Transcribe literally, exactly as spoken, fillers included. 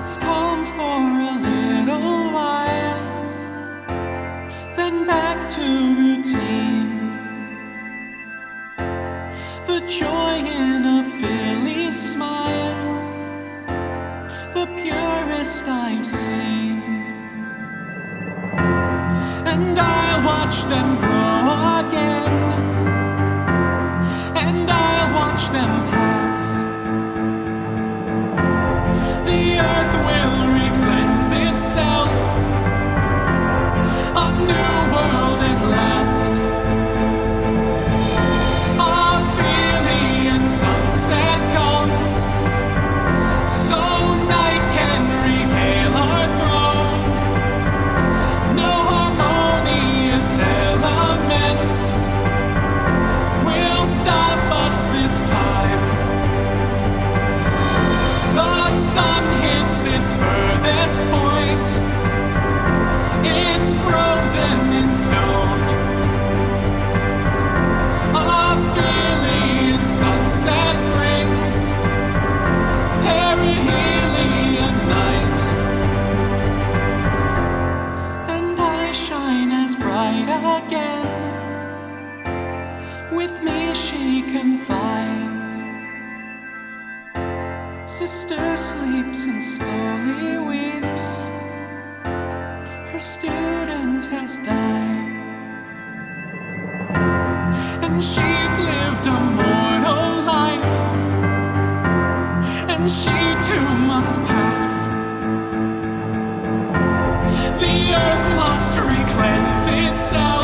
It's calm for a little while, then back to routine. The joy in a filly's smile, the purest I've seen. And I'll watch them grow again, and I'll watch them pass. The earth will re-cleanse itself, a new world at last. Ophelia sunset comes, so night can regale our throne. No harmonious elements will stop us this time. The sun hits its furthest point, it's frozen in stone. Ophelia sunset brings perihelion night, and I shine as bright again. With me she confides. Sister sleeps and slowly weeps. Her student has died, and she's lived a mortal life, and she too must pass. The earth must re-cleanse itself.